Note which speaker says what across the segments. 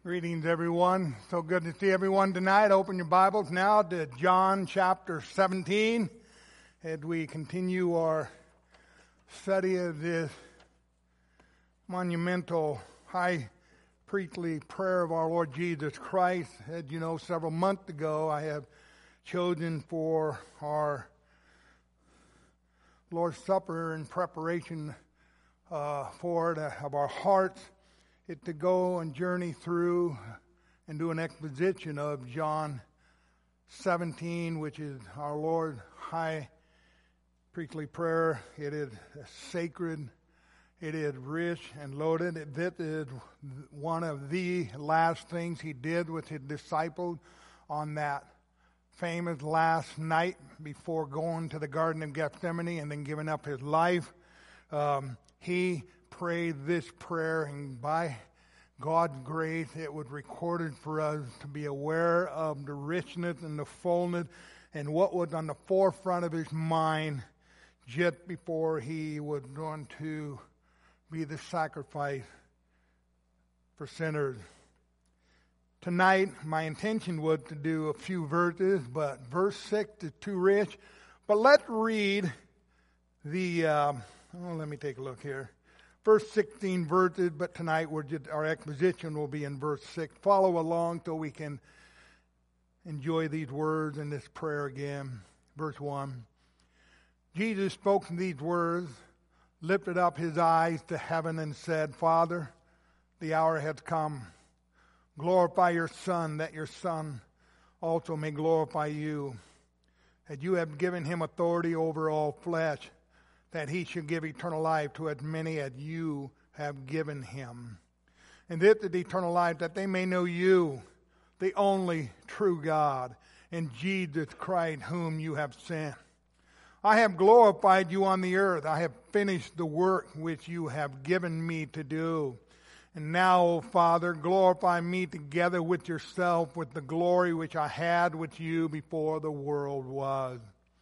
Speaker 1: Greetings, everyone. So good to see everyone tonight. Open your Bibles now to John chapter 17 as we continue our study of this monumental high priestly prayer of our Lord Jesus Christ. As you know, several months ago, I have chosen for our Lord's Supper in preparation for it of our hearts, it to go and journey through and do an exposition of John 17, which is our Lord's high priestly prayer. It is sacred, it is rich and loaded. This is one of the last things he did with his disciples on that famous last night before going to the Garden of Gethsemane and then giving up his life. He prayed this prayer, and by God's grace, it was recorded for us to be aware of the richness and the fullness and what was on the forefront of his mind just before he was going to be the sacrifice for sinners. Tonight, my intention was to do a few verses, but verse 6 is too rich. But let's read let me take a look here. First 16 verses, but tonight our exposition will be in verse 6. Follow along so we can enjoy these words and this prayer again. Verse 1. Jesus spoke these words, lifted up his eyes to heaven and said, Father, the hour has come. Glorify your Son, that your Son also may glorify you. That you have given him authority over all flesh, that he should give eternal life to as many as you have given him. And this is eternal life, that they may know you, the only true God, and Jesus Christ, whom you have sent. I have glorified you on the earth. I have finished the work which you have given me to do. And now, O Father, glorify me together with yourself with the glory which I had with you before the world was.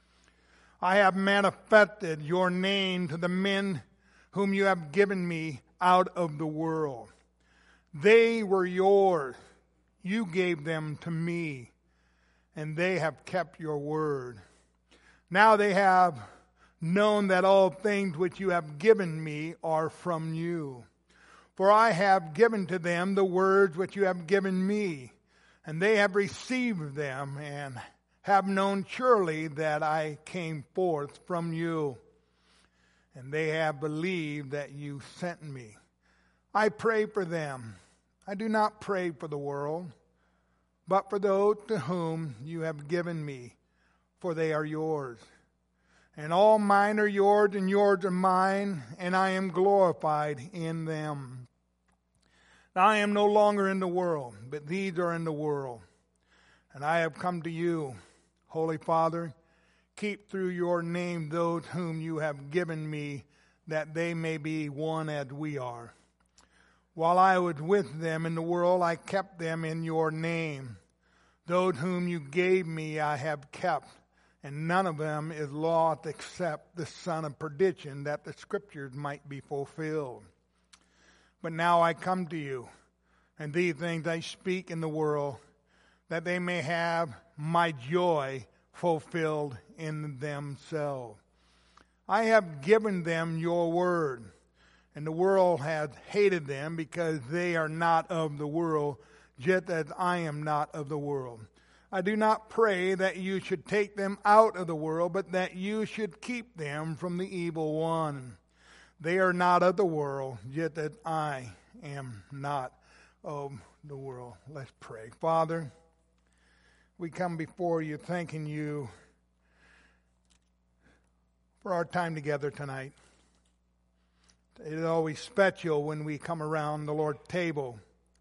Speaker 1: I have manifested your name to the men whom you have given me out of the world. They were yours. You gave them to me, and they have kept your word. Now they have known that all things which you have given me are from you. For I have given to them the words which you have given me, and they have received them and have known surely that I came forth from you, and they have believed that you sent me. I pray for them. I do not pray for the world, but for those to whom you have given me, for they are yours. And all mine are yours, and yours are mine, and I am glorified in them. Now I am no longer in the world, but these are in the world, and I have come to you. Holy Father, keep through your name those whom you have given me, that they may be one as we are. While I was with them in the world, I kept them in your name. Those whom you gave me I have kept, and none of them is lost except the son of perdition, that the scriptures might be fulfilled. But now I come to you, and these things I speak in the world, that they may have my joy fulfilled in themselves. I have given them your word, and the world has hated them because they are not of the world, just as I am not of the world. I do not pray that you should take them out of the world, but that you should keep them from the evil one. They are not of the world, just as I am not of the world. Let's pray. Father, we come before you thanking you for our time together tonight. It is always special when we come around the Lord's table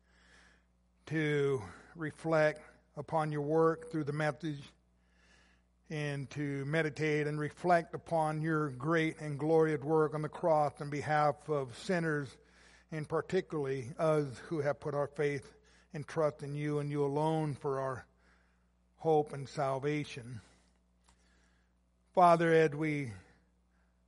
Speaker 1: to reflect upon your work through the message and to meditate and reflect upon your great and glorious work on the cross on behalf of sinners, and particularly us who have put our faith and trust in you and you alone for our hope and salvation. Father, as we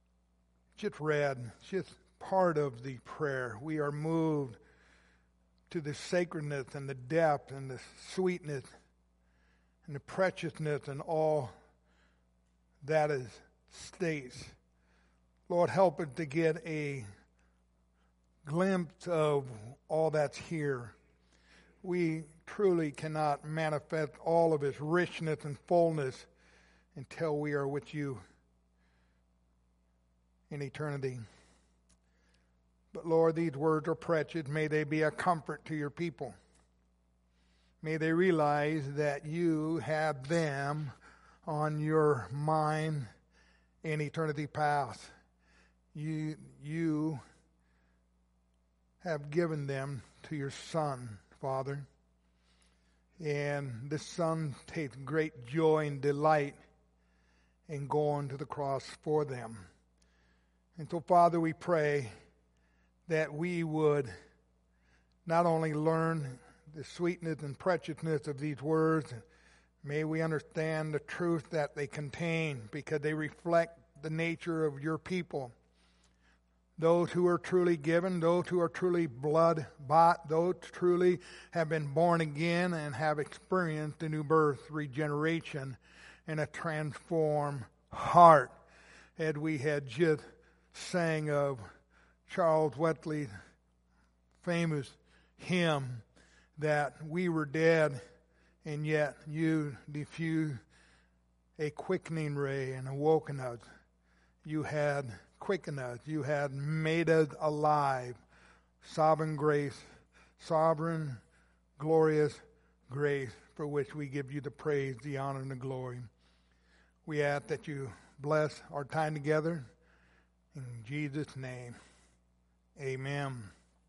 Speaker 1: just read, just part of the prayer, we are moved to the sacredness and the depth and the sweetness and the preciousness and all that is states. Lord, help us to get a glimpse of all that's here. We truly cannot manifest all of its richness and fullness until we are with you in eternity. But Lord, these words are precious. May they be a comfort to your people. May they realize that you have them on your mind in eternity past. You have given them to your Son, Father. And the Son takes great joy and delight in going to the cross for them. And so, Father, we pray that we would not only learn the sweetness and preciousness of these words, may we understand the truth that they contain, because they reflect the nature of your people. Those who are truly given, those who are truly blood-bought, those truly have been born again and have experienced a new birth, regeneration, and a transformed heart. As we had just sang of Charles Wesley's famous hymn that we were dead and yet you diffused a quickening ray and awoken us. You had quickened us. You had made us alive. Sovereign grace, sovereign, glorious grace, for which we give you the praise, the honor, and the glory. We ask that you bless our time together. In Jesus' name, amen.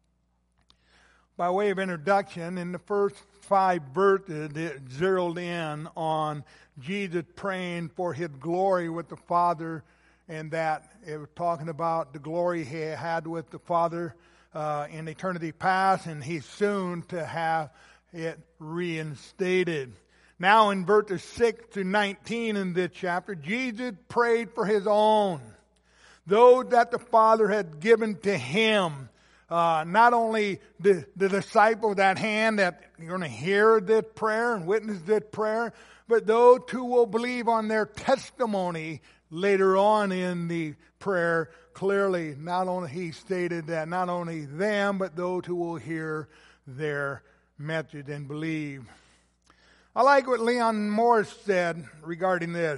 Speaker 1: By way of introduction, in the first 5 verses, it zeroed in on Jesus praying for his glory with the Father, and that it was talking about the glory he had with the Father in eternity past, and he's soon to have it reinstated. Now in verses 6 to 19 in this chapter, Jesus prayed for his own, those that the Father had given to him. Not only the disciples at hand that are going to hear this prayer and witness this prayer, but those who will believe on their testimony later on in the prayer. Clearly, not only he stated that not only them, but those who will hear their message and believe. I like what Leon Morris said regarding this.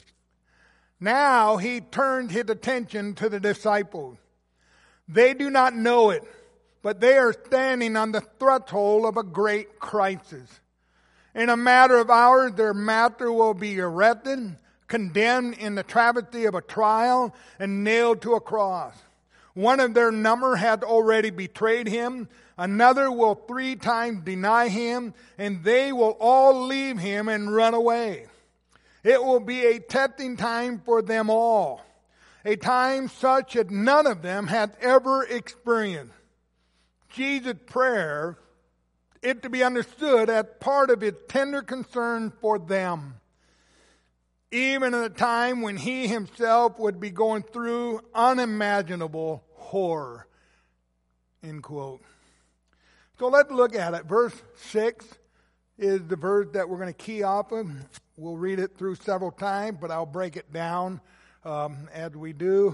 Speaker 1: Now he turned his attention to the disciples. They do not know it, but they are standing on the threshold of a great crisis. In a matter of hours, their master will be arrested, condemned in the travesty of a trial, and nailed to a cross. One of their number had already betrayed him. Another will 3 times deny him, and they will all leave him and run away. It will be a testing time for them all, a time such as none of them had ever experienced. Jesus' prayer is to be understood as part of his tender concern for them, even at a time when he himself would be going through unimaginable horror. End quote. So let's look at it. Verse 6 is the verse that we're going to key off of. We'll read it through several times, but I'll break it down as we do.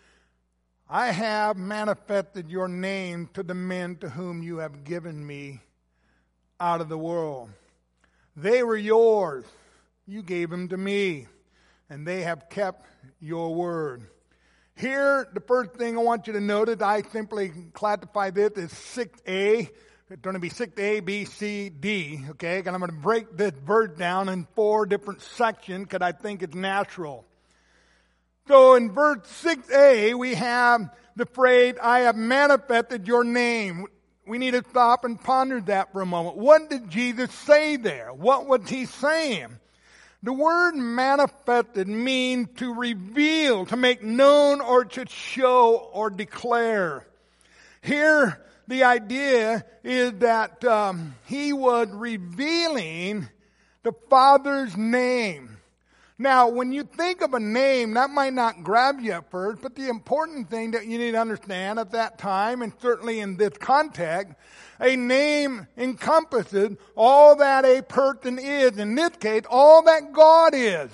Speaker 1: I have manifested your name to the men to whom you have given me out of the world. They were yours. You gave them to me, and they have kept your word. Here, the first thing I want you to notice, I simply classify this as 6A. It's going to be 6A, B, C, D, okay? And I'm going to break this verse down in 4 different sections because I think it's natural. So in verse 6A, we have the phrase, I have manifested your name. We need to stop and ponder that for a moment. What did Jesus say there? What was he saying? The word manifested means to reveal, to make known, or to show or declare. Here, the idea is that he was revealing the Father's name. Now, when you think of a name, that might not grab you at first, but the important thing that you need to understand at that time, and certainly in this context, a name encompasses all that a person is. In this case, all that God is.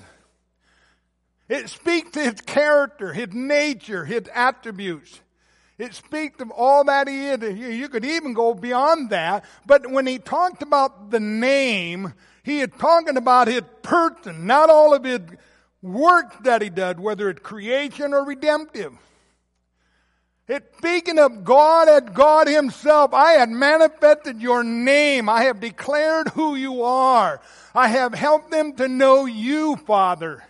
Speaker 1: It speaks to His character, His nature, His attributes. It speaks of all that He is. You could even go beyond that. But when He talked about the name, He is talking about His person, not all of His works that He does, whether it's creation or redemptive. It's speaking of God as God Himself. I have manifested your name. I have declared who you are. I have helped them to know you, Father.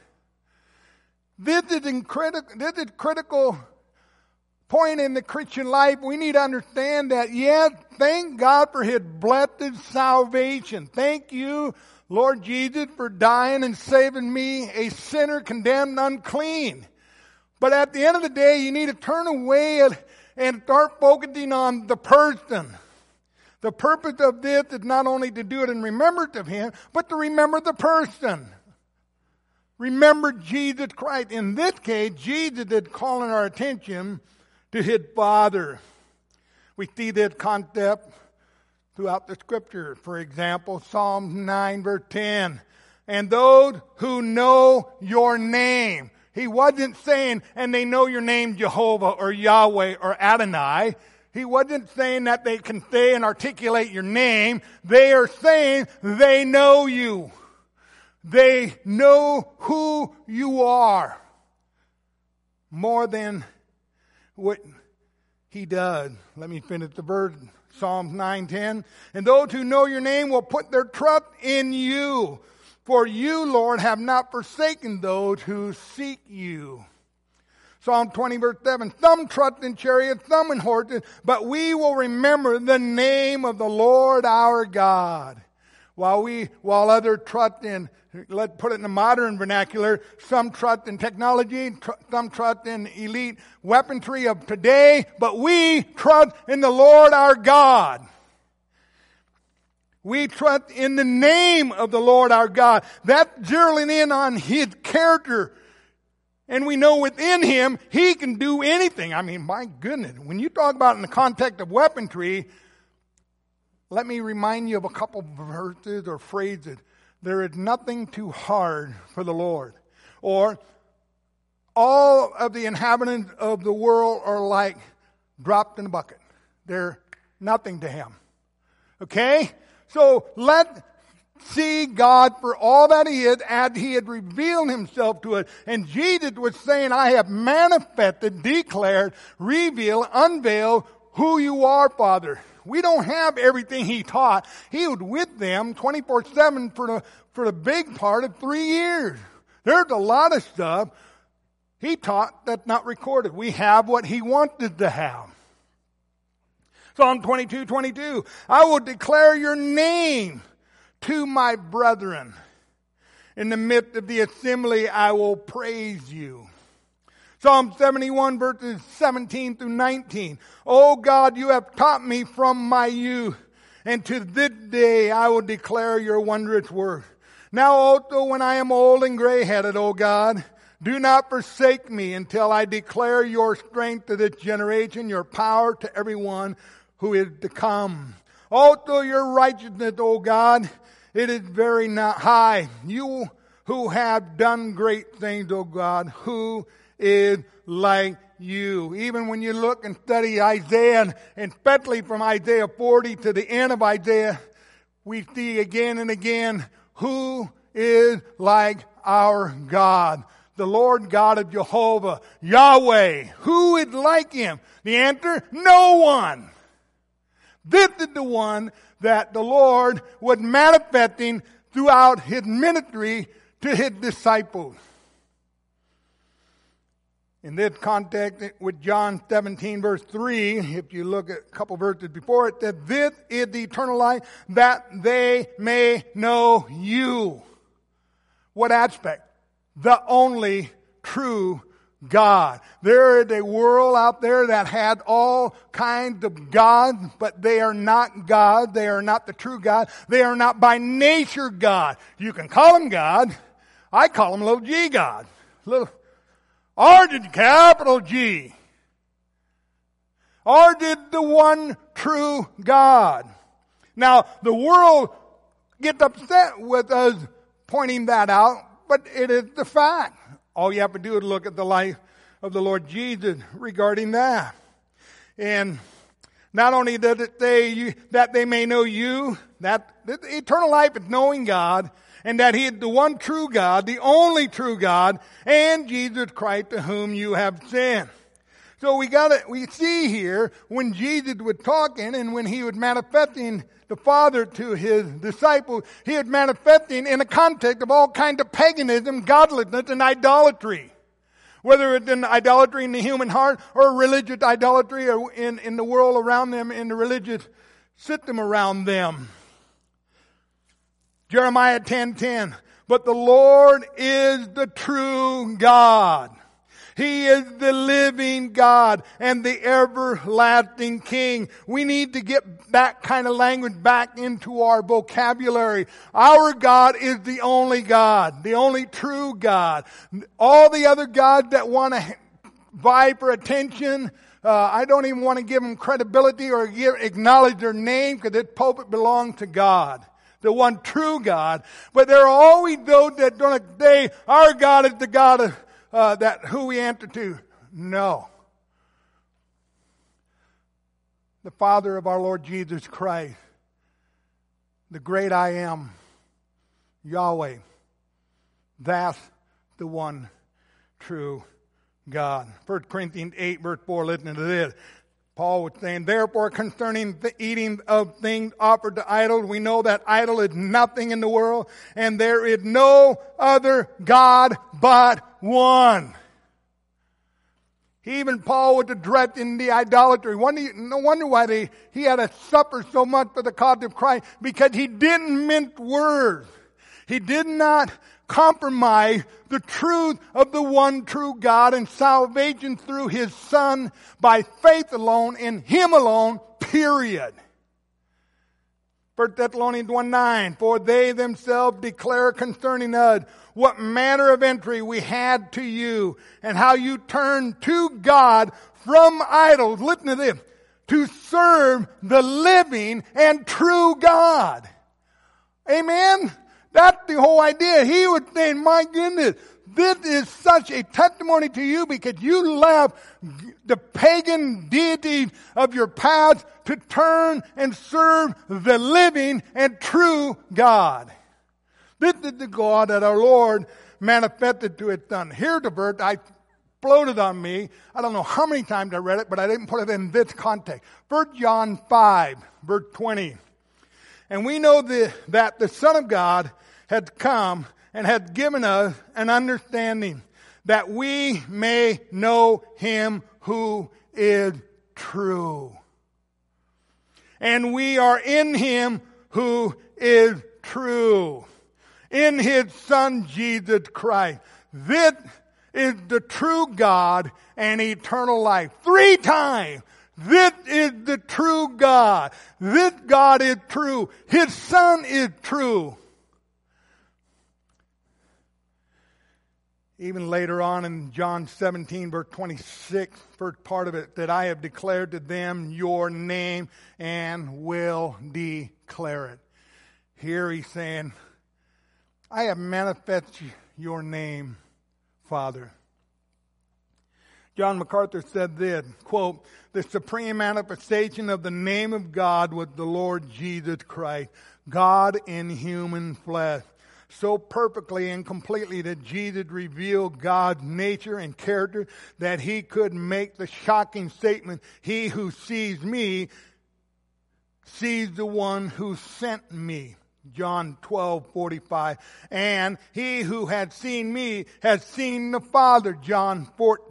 Speaker 1: This is critical point in the Christian life. We need to understand that, yes, thank God for His blessed salvation. Thank you, Lord Jesus, for dying and saving me, a sinner condemned unclean. But at the end of the day, you need to turn away and start focusing on the person. The purpose of this is not only to do it in remembrance of Him, but to remember the person. Remember Jesus Christ. In this case, Jesus is calling our attention to His Father. We see this concept throughout the Scripture. For example, Psalm 9 verse 10. And those who know your name. He wasn't saying, and they know your name Jehovah or Yahweh or Adonai. He wasn't saying that they can say and articulate your name. They are saying they know you. They know who you are more than what He does. Let me finish the verse. Psalms 9:10. And those who know your name will put their trust in you. For you, Lord, have not forsaken those who seek you. Psalm 20 verse 7. Some trust in chariots, some in horses, but we will remember the name of the Lord our God. While others trust in, let's put it in the modern vernacular, some trust in technology, some trust in elite weaponry of today, but we trust in the Lord our God. We trust in the name of the Lord our God. That's zeroing in on His character. And we know within Him, He can do anything. I mean, my goodness. When you talk about in the context of weaponry, let me remind you of a couple verses or phrases. There is nothing too hard for the Lord. Or, all of the inhabitants of the world are like dropped in a bucket. They're nothing to Him. Okay? So, let's see God for all that He is as He had revealed Himself to us. And Jesus was saying, I have manifested, declared, revealed, unveiled who you are, Father. We don't have everything He taught. He was with them 24/7 for the big part of 3 years. There's a lot of stuff He taught that's not recorded. We have what He wanted to have. Psalm 22:22. I will declare your name to my brethren. In the midst of the assembly, I will praise you. Psalm 71 verses 17 through 19. O God, you have taught me from my youth, and to this day I will declare your wondrous works. Now also when I am old and gray-headed, O God, do not forsake me until I declare your strength to this generation, your power to everyone who is to come. Also your righteousness, O God, it is very high. You who have done great things, O God, who is like you. Even when you look and study Isaiah, and especially from Isaiah 40 to the end of Isaiah, we see again and again who is like our God. The Lord God of Jehovah, Yahweh. Who is like Him? The answer, no one. This is the one that the Lord was manifesting throughout His ministry to His disciples. In this context, with John 17 verse 3, if you look at a couple verses before it, that this is the eternal life, that they may know you. What aspect? The only true God. There is a world out there that had all kinds of gods, but they are not God. They are not the true God. They are not by nature God. You can call them God. I call him little G God. Or did capital G? Or did the one true God? Now, the world gets upset with us pointing that out, but it is the fact. All you have to do is look at the life of the Lord Jesus regarding that. And not only does it say that they may know you, that the eternal life is knowing God, and that He is the one true God, the only true God, and Jesus Christ to whom you have sent. So we see here when Jesus was talking and when He was manifesting the Father to His disciples, He was manifesting in a context of all kinds of paganism, godlessness, and idolatry. Whether it's in idolatry in the human heart or religious idolatry or in the world around them, in the religious system around them. Jeremiah 10:10. But the Lord is the true God. He is the living God and the everlasting King. We need to get that kind of language back into our vocabulary. Our God is the only God, the only true God. All the other gods that want to vie for attention, I don't even want to give them credibility or acknowledge their name because this pulpit belongs to God, the one true God. But there are always those that don't say, our God is the God of that who we answer to. No. The Father of our Lord Jesus Christ, the great I am, Yahweh, that's the one true God. 1 Corinthians 8 verse 4, listen to this. Paul was saying, therefore concerning the eating of things offered to idols, we know that idol is nothing in the world, and there is no other God but one. Even Paul was addressing the idolatry. No wonder why he had to suffer so much for the cause of Christ, because he didn't mince words. He did not compromise the truth of the one true God and salvation through His Son by faith alone, in Him alone, period. 1 Thessalonians 1:9, for they themselves declare concerning us what manner of entry we had to you, and how you turned to God from idols, listen to this, to serve the living and true God. Amen? That's the whole idea. He was saying, my goodness, this is such a testimony to you because you left the pagan deities of your past to turn and serve the living and true God. This is the God that our Lord manifested to His Son. Here's the verse I exploded on me. I don't know how many times I read it, but I didn't put it in this context. 1 John 5, verse 20. And we know that the Son of God had come and had given us an understanding that we may know Him who is true. And we are in Him who is true. In His Son Jesus Christ. This is the true God and eternal life. 3 times. This is the true God. This God is true. His Son is true. Even later on in John 17, verse 26, first part of it, that I have declared to them your name and will declare it. Here He's saying, I have manifested your name, Father. John MacArthur said this, quote, the supreme manifestation of the name of God was the Lord Jesus Christ, God in human flesh. So perfectly and completely that Jesus revealed God's nature and character that He could make the shocking statement, he who sees me sees the one who sent me. John 12:45. And he who had seen me has seen the Father. John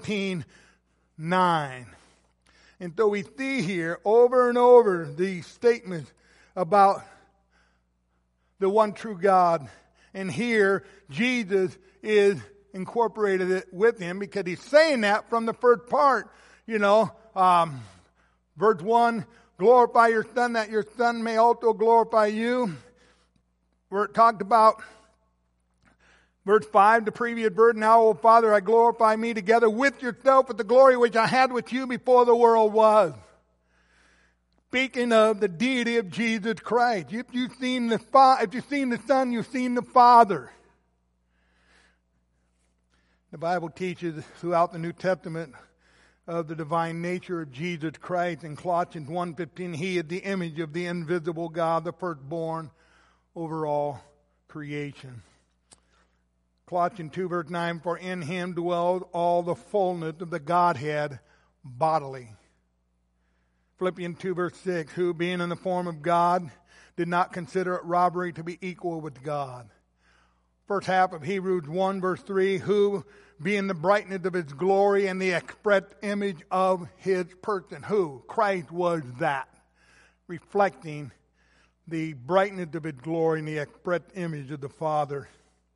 Speaker 1: 14:9. And so we see here over and over these statements about the one true God. And here Jesus is incorporated it with Him because He's saying that from the first part. Verse 1, glorify your Son that your Son may also glorify you. Where it talked about Verse 5, the previous verse, now, O Father, I glorify me together with yourself with the glory which I had with you before the world was. Speaking of the deity of Jesus Christ. If you've seen the Son, you've seen the Father. The Bible teaches throughout the New Testament of the divine nature of Jesus Christ. In Colossians 1:15, He is the image of the invisible God, the firstborn over all creation. Colossians 2 verse 9, for in Him dwells all the fullness of the Godhead bodily. Philippians 2 verse 6, who being in the form of God did not consider it robbery to be equal with God. First half of Hebrews 1 verse 3, who being the brightness of His glory and the express image of His person. Who? Christ was that, reflecting the brightness of His glory and the express image of the Father.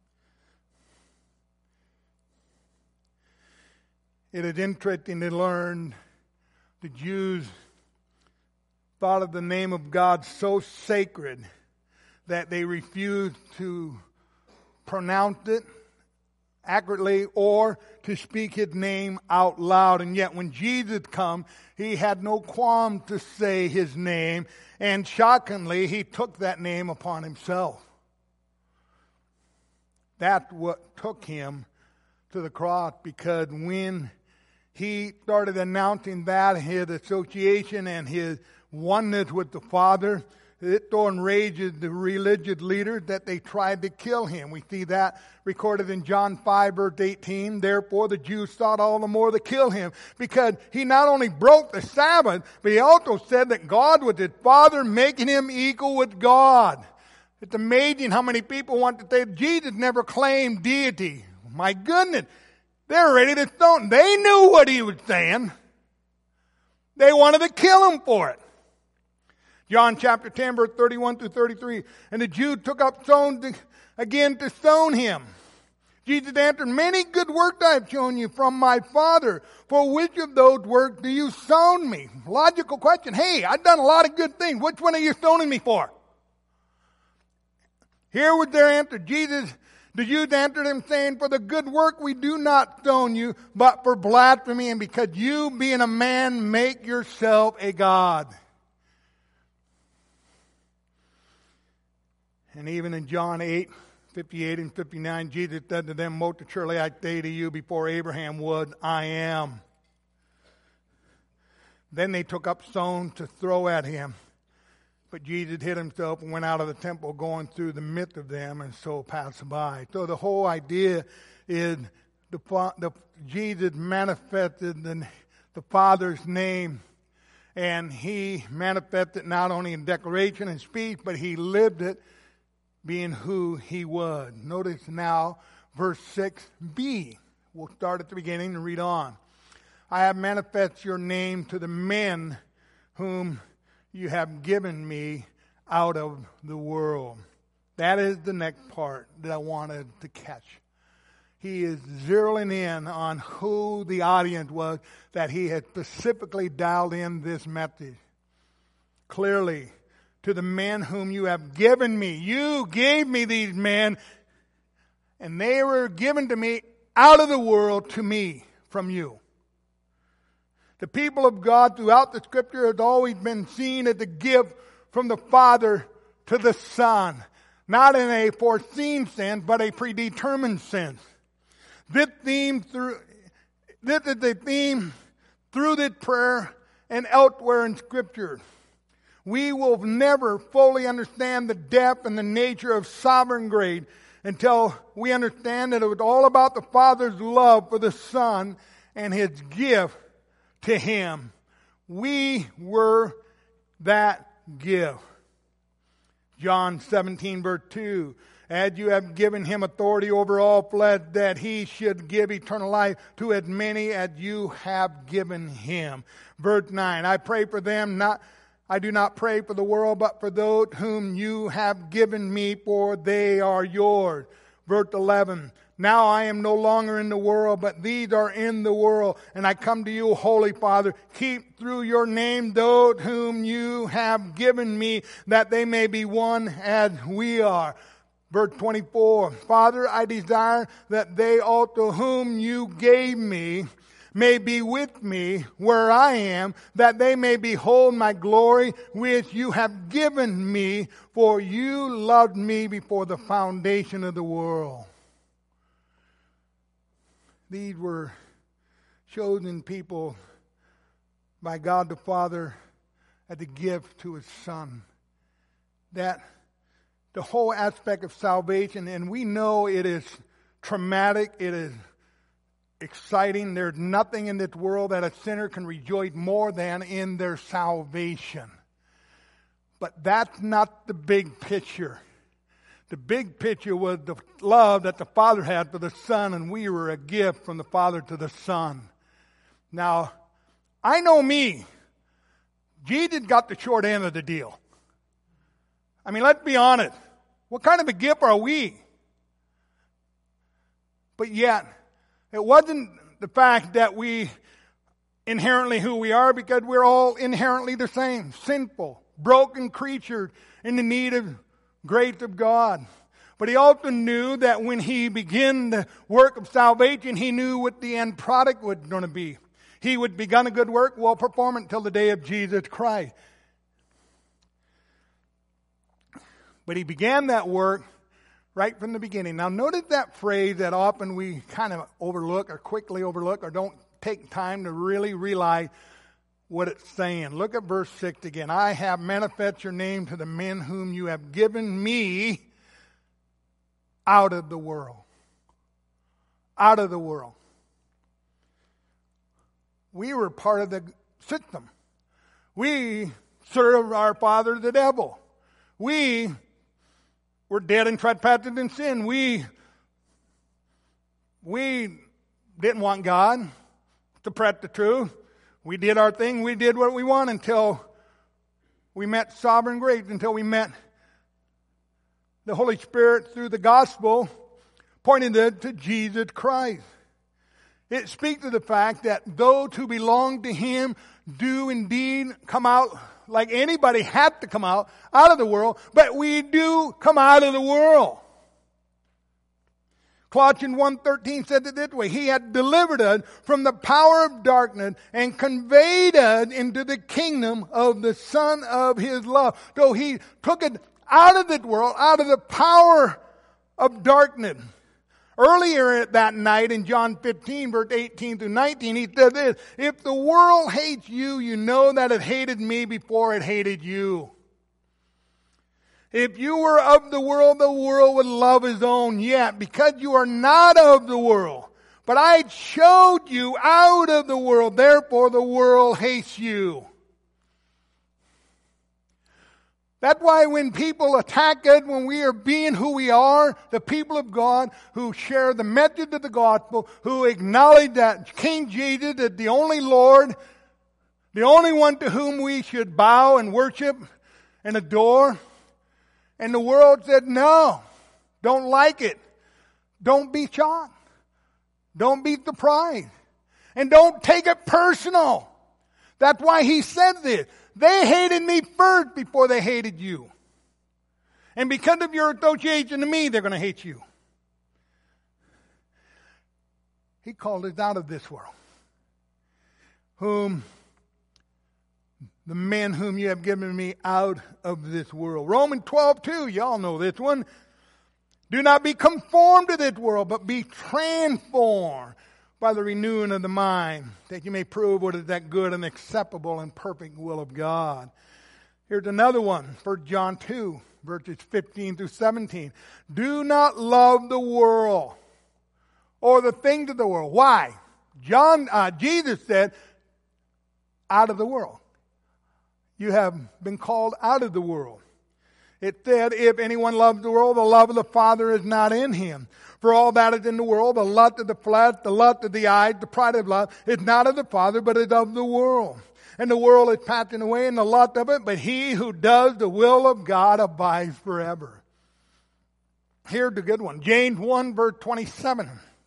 Speaker 1: It is interesting to learn the Jews thought of the name of God so sacred that they refused to pronounce it accurately or to speak His name out loud. And yet when Jesus come, He had no qualm to say His name, and shockingly, He took that name upon Himself. That's what took Him to the cross, because when He started announcing that, His association and His oneness with the Father, it so enraged the religious leaders that they tried to kill Him. We see that recorded in John 5 verse 18. Therefore the Jews sought all the more to kill Him, because He not only broke the Sabbath, but He also said that God was His Father, making Him equal with God. It's amazing how many people want to say Jesus never claimed deity. My goodness, they're ready to stone Him. They knew what He was saying. They wanted to kill Him for it. John chapter 10 verse 31 through 33. And the Jews took up stones again to stone Him. Jesus answered, many good works I have shown you from my Father. For which of those works do you stone me? Logical question. Hey, I've done a lot of good things. Which one are you stoning me for? Here was their answer. The Jews answered Him, saying, for the good work we do not stone you, but for blasphemy, and because you, being a man, make yourself a God. And even in John 8, 58 and 59, Jesus said to them, most surely I say to you, before Abraham was, I am. Then they took up stones to throw at Him. But Jesus hid Himself and went out of the temple, going through the midst of them, and so passed by. So the whole idea is Jesus manifested the Father's name, and He manifested not only in declaration and speech, but He lived it, being who He was. Notice now verse 6b. We'll start at the beginning and read on. I have manifested your name to the men whom you have given me out of the world. That is the next part that I wanted to catch. He is zeroing in on who the audience was that He had specifically dialed in this message. Clearly, to the men whom you have given me. You gave me these men, and they were given to me out of the world to me from you. The people of God throughout the Scripture has always been seen as a gift from the Father to the Son. Not in a foreseen sense, but a predetermined sense. This is the theme through this prayer and elsewhere in Scripture. We will never fully understand the depth and the nature of sovereign grace until we understand that it was all about the Father's love for the Son and His gift to Him. We were that gift. John 17 verse 2. As you have given Him authority over all flesh, that He should give eternal life to as many as you have given Him. Verse 9. I pray for them, I do not pray for the world, but for those whom you have given me, for they are yours. Verse 11. Now I am no longer in the world, but these are in the world. And I come to you, Holy Father. Keep through your name those whom you have given me, that they may be one as we are. Verse 24, Father, I desire that they all to whom you gave me may be with me where I am, that they may behold my glory which you have given me, for you loved me before the foundation of the world. These were chosen people by God the Father as a gift to His Son. That the whole aspect of salvation, and we know it is traumatic, it is exciting. There's nothing in this world that a sinner can rejoice more than in their salvation. But that's not the big picture. The big picture was the love that the Father had for the Son, and we were a gift from the Father to the Son. Now, I know me. Jesus got the short end of the deal. I mean, let's be honest. What kind of a gift are we? But yet, it wasn't the fact that we inherently who we are, because we're all inherently the same. Sinful, broken creatures in the need of grace of God. But He also knew that when He began the work of salvation, He knew what the end product was going to be. He would begun a good work, will perform it until the day of Jesus Christ. But He began that work right from the beginning. Now notice that phrase that often we kind of overlook or quickly overlook or don't take time to really realize what it's saying. Look at verse 6 again. I have manifested your name to the men whom you have given me out of the world. Out of the world. We were part of the system. We served our father, the devil. We were dead in trespasses and sin. We didn't want God, suppressed the truth. We did our thing. We did what we want until we met sovereign grace, until we met the Holy Spirit through the gospel, pointing to Jesus Christ. It speaks of the fact that those who belong to Him do indeed come out like anybody had to come out of the world, but we do come out of the world. Colossians 1:13 said it this way: He had delivered us from the power of darkness and conveyed us into the kingdom of the Son of His love. So He took it out of this world, out of the power of darkness. Earlier that night in John 15, verse 18 through 19, He said this: If the world hates you, you know that it hated me before it hated you. If you were of the world would love his own. Yet, because you are not of the world, but I showed you out of the world, therefore the world hates you. That's why when people attack us, when we are being who we are, the people of God who share the message of the gospel, who acknowledge that King Jesus is the only Lord, the only one to whom we should bow and worship and adore. And the world said, no, don't like it. Don't be shocked. Don't be surprised. And don't take it personal. That's why He said this. They hated me first before they hated you. And because of your association to me, they're going to hate you. He called us out of this world. The men whom you have given me out of this world. Romans 12:2, y'all know this one. Do not be conformed to this world, but be transformed by the renewing of the mind, that you may prove what is that good and acceptable and perfect will of God. Here's another one, 1 John 2, verses 15 through 17. Do not love the world or the things of the world. Why? Jesus said, out of the world. You have been called out of the world. It said, if anyone loves the world, the love of the Father is not in him. For all that is in the world, the lust of the flesh, the lust of the eyes, the pride of life, is not of the Father, but is of the world. And the world is passing away and the lust of it, but he who does the will of God abides forever. Here's the good one. James 1, verse 27.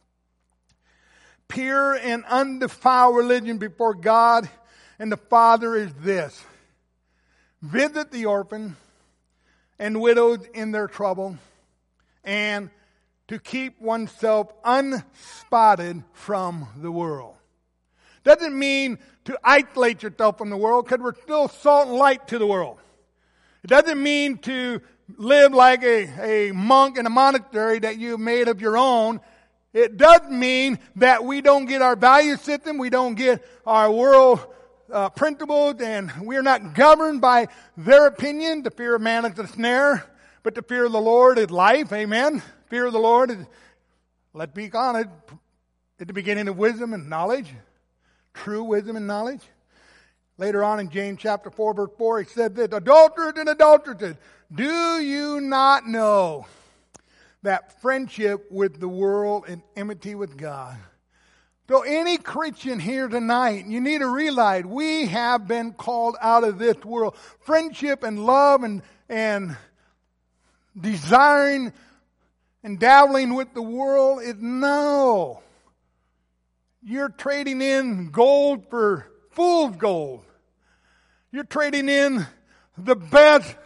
Speaker 1: Pure and undefiled religion before God and the Father is this: visit the orphan and widows in their trouble, and to keep oneself unspotted from the world. Doesn't mean to isolate yourself from the world, because we're still salt and light to the world. It doesn't mean to live like a monk in a monastery that you made of your own. It does mean that we don't get our value system, we don't get our world principles, and we're not governed by their opinion. The fear of man is a snare, but the fear of the Lord is life. Amen. Fear of the Lord is, let's be honest, at the beginning of wisdom and knowledge. True wisdom and knowledge. Later on in James chapter 4, verse 4, he said that, adulterers and adulteresses, do you not know that friendship with the world and enmity with God? So any Christian here tonight, you need to realize we have been called out of this world. Friendship and love and desiring and dabbling with the world is no. You're trading in gold for fool's gold. You're trading in the best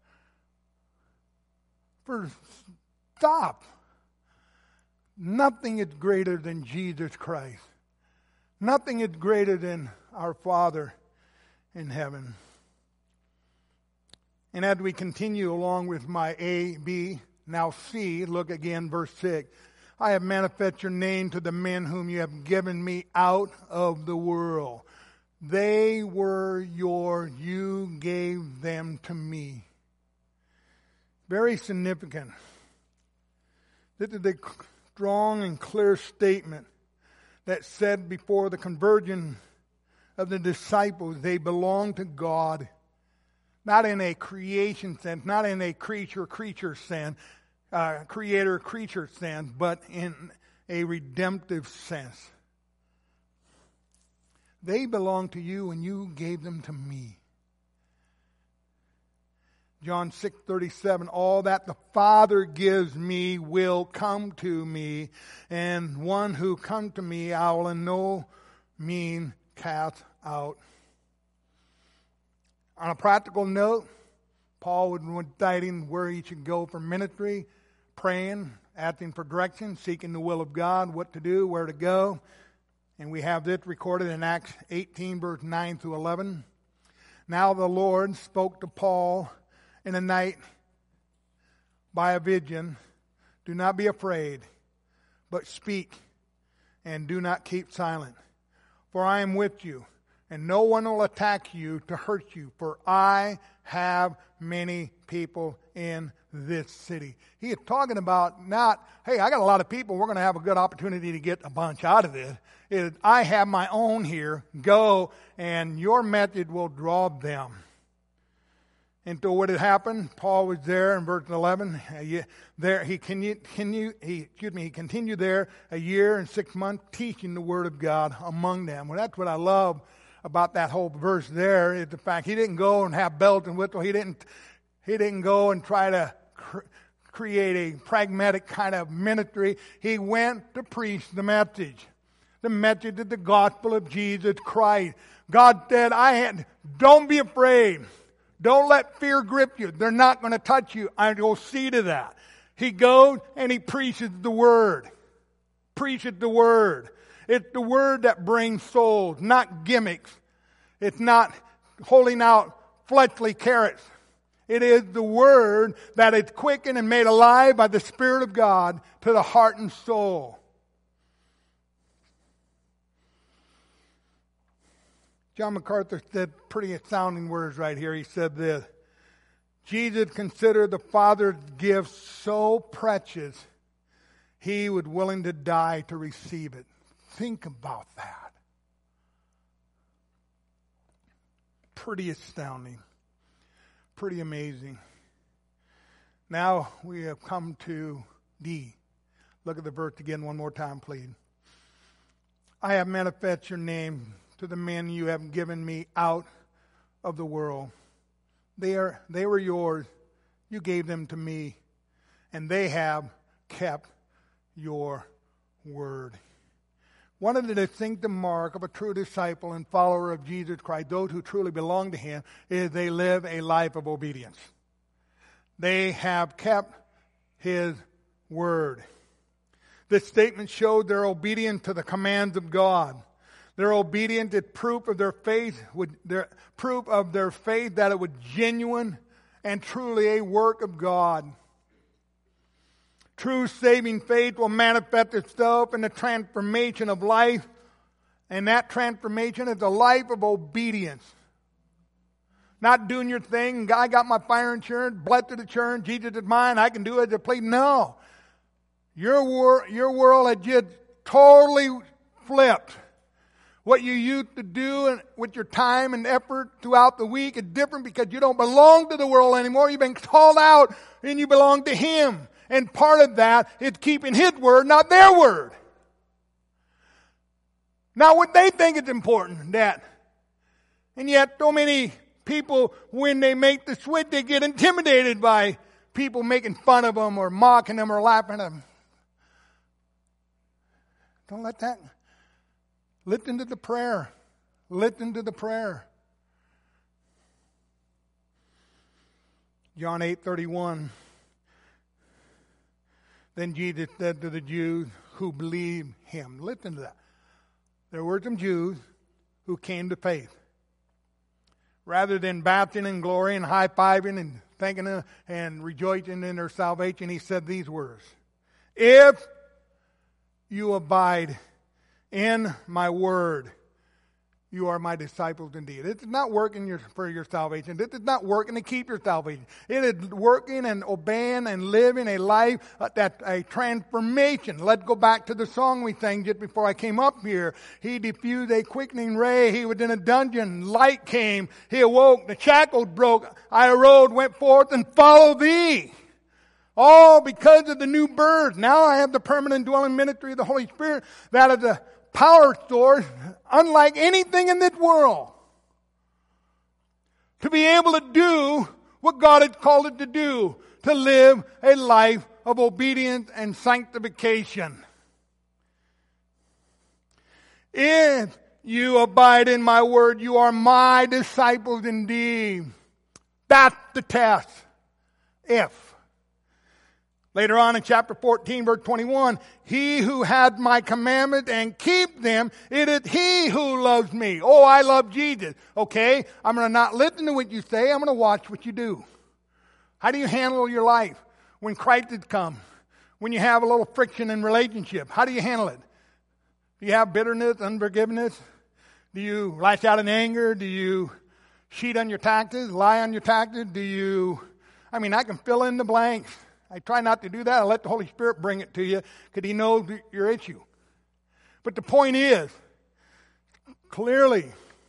Speaker 1: for stop. Nothing is greater than Jesus Christ. Nothing is greater than our Father in heaven. And as we continue along with my A, B, now C, look again, verse 6. I have manifested your name to the men whom you have given me out of the world. They were yours. You gave them to me. Very significant. This is a strong and clear statement that said before the conversion of the disciples, they belong to God. Not in a creation sense, not in a creature sense, creator-creature sense, but in a redemptive sense. They belong to you and you gave them to me. John 6:37, all that the Father gives me will come to me, and one who comes to me I will in no means cast out. On a practical note, Paul was deciding where he should go for ministry, praying, asking for direction, seeking the will of God, what to do, where to go. And we have this recorded in Acts 18, verse 9 through 11. Now the Lord spoke to Paul in the night by a vision. Do not be afraid, but speak, and do not keep silent. For I am with you, and no one will attack you to hurt you, for I have many people in this city. He is talking about not, hey, I got a lot of people, we're going to have a good opportunity to get a bunch out of this. It is, I have my own here, go, and your message will draw them. And so what had happened, Paul was there in verse 11. He continued there a year and 6 months teaching the Word of God among them. Well, that's what I love about that whole verse there, is the fact he didn't go and have bells and whistles. He didn't go and try to create a pragmatic kind of ministry. He went to preach the message. The message of the gospel of Jesus Christ. God said, don't be afraid. Don't let fear grip you. They're not going to touch you. I will see to that. He goes and he preaches the Word. Preaches the Word. It's the Word that brings souls, not gimmicks. It's not holding out fleshly carrots. It is the Word that is quickened and made alive by the Spirit of God to the heart and soul. John MacArthur said pretty astounding words right here. He said this: Jesus considered the Father's gift so precious, he was willing to die to receive it. Think about that. Pretty astounding. Pretty amazing. Now we have come to D. Look at the verse again one more time, please. I have manifested your name to the men you have given me out of the world. They were yours. You gave them to me, and they have kept your word. One of the distinctive marks of a true disciple and follower of Jesus Christ, those who truly belong to Him, is they live a life of obedience. They have kept His word. This statement showed their obedience to the commands of God. Their obedience is proof of their faith, proof of their faith that it was genuine and truly a work of God. True saving faith will manifest itself in the transformation of life, and that transformation is a life of obedience. Not doing your thing, I got my fire insurance, blessed insurance, Jesus is mine, I can do it, please. No. Your world had just totally flipped. What you used to do with your time and effort throughout the week is different because you don't belong to the world anymore. You've been called out and you belong to Him. And part of that is keeping His word, not their word. Not what they think is important, that. And yet so many people, when they make the switch, they get intimidated by people making fun of them or mocking them or laughing at them. Don't let that. Listen to the prayer. Listen to the prayer. John 8:31. Then Jesus said to the Jews who believed Him. Listen to that. There were some Jews who came to faith. Rather than basking in glory and high-fiving and thanking and rejoicing in their salvation, He said these words. If you abide in my word, you are my disciples indeed. It is not working for your salvation. It is not working to keep your salvation. It is working and obeying and living a life that's a transformation. Let's go back to the song we sang just before I came up here. He diffused a quickening ray. He was in a dungeon. Light came. He awoke. The shackles broke. I arose, went forth, and followed thee. All because of the new birth. Now I have the permanent dwelling ministry of the Holy Spirit. That is a power source unlike anything in this world. To be able to do what God has called it to do. To live a life of obedience and sanctification. If you abide in my word, you are my disciples indeed. That's the test. If. Later on in chapter 14, verse 21, he who has my commandments and keep them, it is he who loves me. Oh, I love Jesus. Okay, I'm going to not listen to what you say. I'm going to watch what you do. How do you handle your life when Christ has come? When you have a little friction in relationship, how do you handle it? Do you have bitterness, unforgiveness? Do you lash out in anger? Do you cheat on your taxes, lie on your taxes? I can fill in the blanks. I try not to do that. I let the Holy Spirit bring it to you because He knows your issue. But the point is, clearly,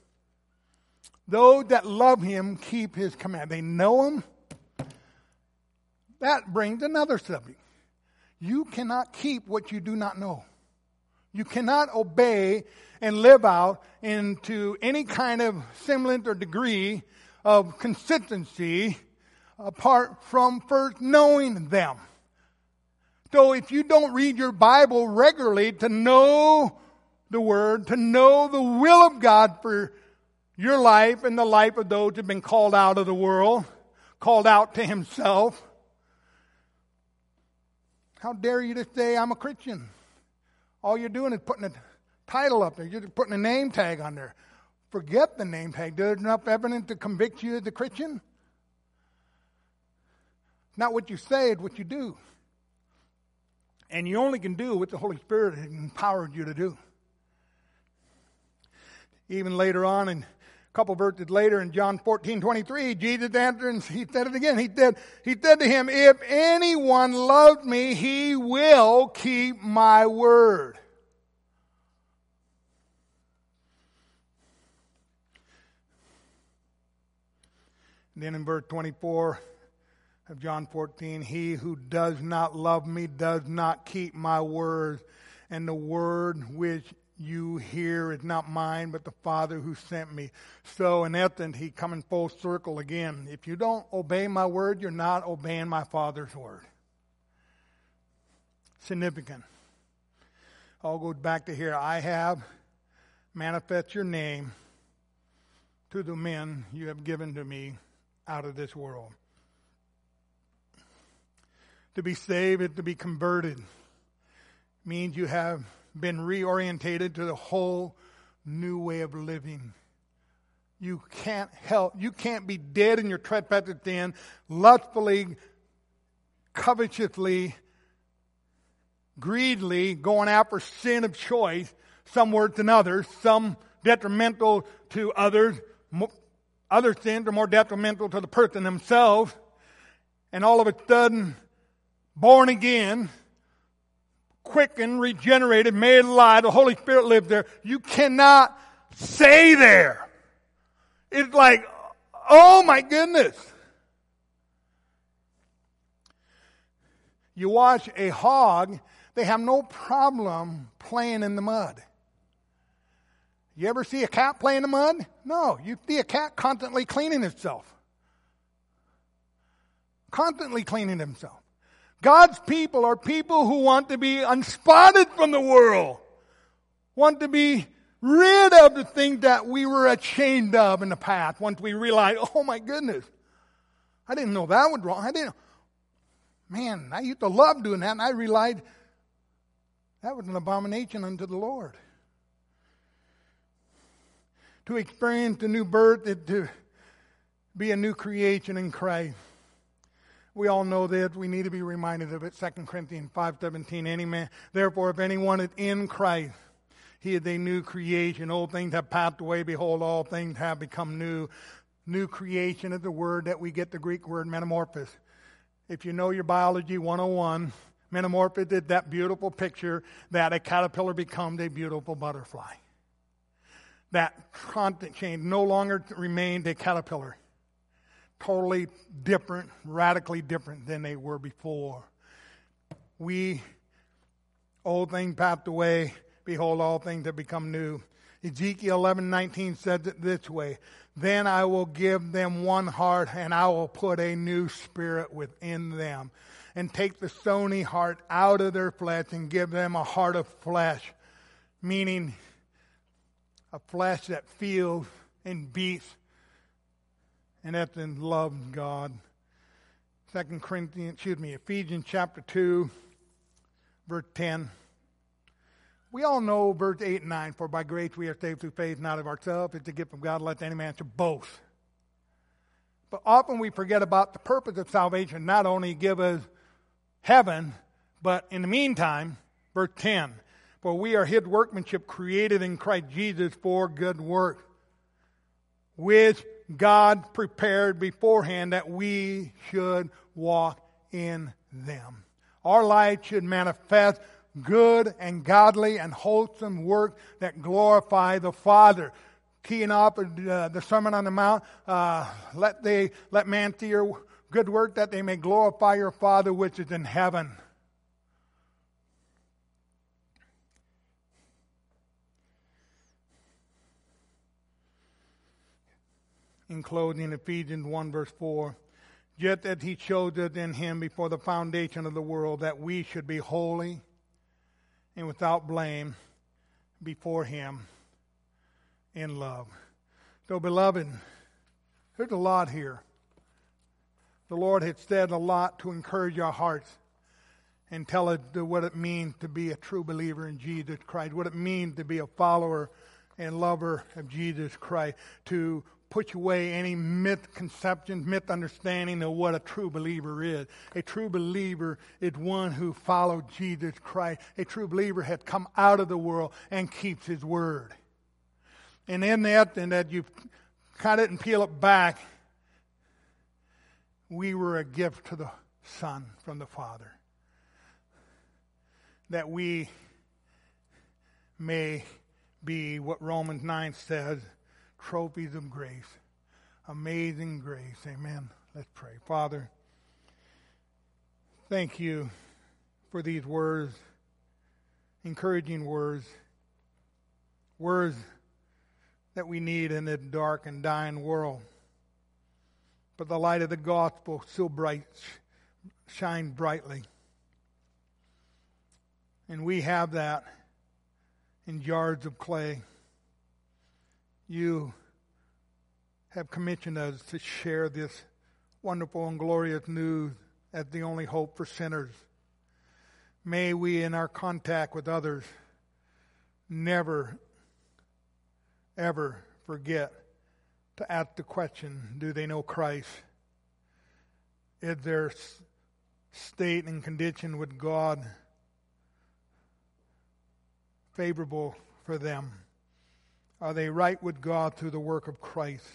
Speaker 1: those that love Him keep His command. They know Him. That brings another subject. You cannot keep what you do not know. You cannot obey and live out into any kind of semblance or degree of consistency apart from first knowing them. So if you don't read your Bible regularly to know the Word, to know the will of God for your life and the life of those who have been called out of the world, called out to Himself, how dare you to say, I'm a Christian? All you're doing is putting a title up there. You're just putting a name tag on there. Forget the name tag. There's enough evidence to convict you as a Christian. Not what you say, it's what you do. And you only can do what the Holy Spirit has empowered you to do. Even later on, and a couple verses later in John 14:23, Jesus answered and He said it again. He said to him, if anyone loves me, he will keep my word. And then in verse 24 of John 14, he who does not love me does not keep my words, and the word which you hear is not mine, but the Father who sent me. So in essence, He coming full circle again. If you don't obey my word, you're not obeying my Father's word. Significant. All goes back to here. I have manifest your name to the men you have given to me out of this world. To be saved is to be converted. Means you have been reorientated to the whole new way of living. You can't be dead in your trespasses sin, lustfully, covetously, greedily going after sin of choice, some worse than others, some detrimental to others. Other sins are more detrimental to the person themselves. And all of a sudden, born again, quickened, regenerated, made alive, the Holy Spirit lives there. You cannot stay there. It's like, oh my goodness. You watch a hog, they have no problem playing in the mud. You ever see a cat play in the mud? No, you see a cat constantly cleaning itself. Constantly cleaning himself. God's people are people who want to be unspotted from the world. Want to be rid of the things that we were ashamed of in the past. Once we realize, oh my goodness, I didn't know that was wrong. Man, I used to love doing that, and I realized that was an abomination unto the Lord. To experience the new birth is to be a new creation in Christ. We all know this. We need to be reminded of it. 2 Corinthians 5:17. Any man, therefore, if anyone is in Christ, he is a new creation. Old things have passed away. Behold, all things have become new. New creation is the word that we get the Greek word metamorphosis. If you know your biology 101, metamorphosis is that beautiful picture that a caterpillar becomes a beautiful butterfly. That constant change no longer remained a caterpillar. Totally different, radically different than they were before. Old things passed away. Behold, all things have become new. Ezekiel 11:19 says it this way. Then I will give them one heart, and I will put a new spirit within them, and take the stony heart out of their flesh and give them a heart of flesh, meaning a flesh that feels and beats, and that's in love of God. Ephesians chapter 2, verse 10. We all know verse 8 and 9, for by grace we are saved through faith, not of ourselves. It's a gift of God, let any man should boast. But often we forget about the purpose of salvation, not only give us heaven, but in the meantime, verse 10, for we are his workmanship created in Christ Jesus for good work, which God prepared beforehand that we should walk in them. Our life should manifest good and godly and wholesome work that glorify the Father. Keying off the Sermon on the Mount, let man see your good work that they may glorify your Father which is in heaven. In closing, Ephesians 1 verse 4, just as he showed us in him before the foundation of the world that we should be holy and without blame before him in love. So, beloved, there's a lot here. The Lord has said a lot to encourage our hearts and tell us what it means to be a true believer in Jesus Christ, what it means to be a follower and lover of Jesus Christ, to push away any misconceptions, misunderstanding of what a true believer is. A true believer is one who followed Jesus Christ. A true believer has come out of the world and keeps his word. And in that, and that you cut it and peel it back, we were a gift to the Son from the Father. That we may be what Romans 9 says, trophies of grace. Amazing grace. Amen. Let's pray. Father, thank you for these words, encouraging words, words that we need in this dark and dying world. But the light of the gospel so bright, shines brightly. And we have that in jars of clay. You have commissioned us to share this wonderful and glorious news as the only hope for sinners. May we, in our contact with others, never, ever forget to ask the question, do they know Christ? Is their state and condition with God favorable for them? Are they right with God through the work of Christ?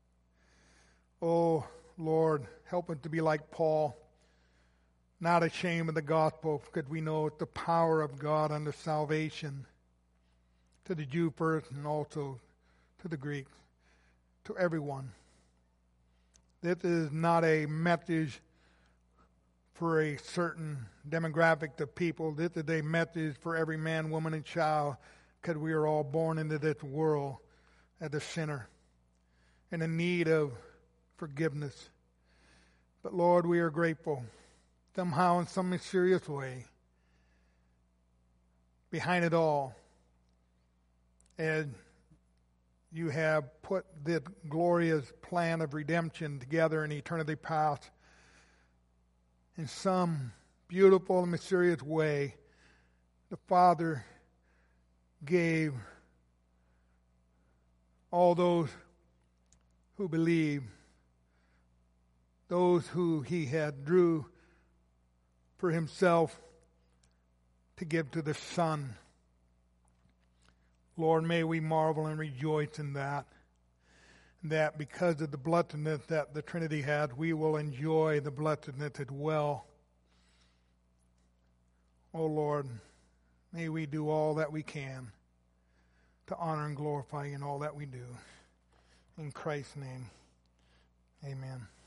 Speaker 1: Oh, Lord, help us to be like Paul, not ashamed of the gospel, because we know it's the power of God unto salvation, to the Jew first and also to the Greeks, to everyone. This is not a message for a certain demographic of people. This is a message for every man, woman, and child, because we are all born into this world as a sinner and in need of forgiveness. But Lord, we are grateful. Somehow, in some mysterious way, behind it all, and you have put the glorious plan of redemption together in eternity past in some beautiful and mysterious way. The Father gave all those who believe, those who he had drew for himself, to give to the Son. Lord, may we marvel and rejoice in that because of the blessedness that the Trinity has, we will enjoy the blessedness as well. Oh Lord, may we do all that we can to honor and glorify you in all that we do. In Christ's name, amen.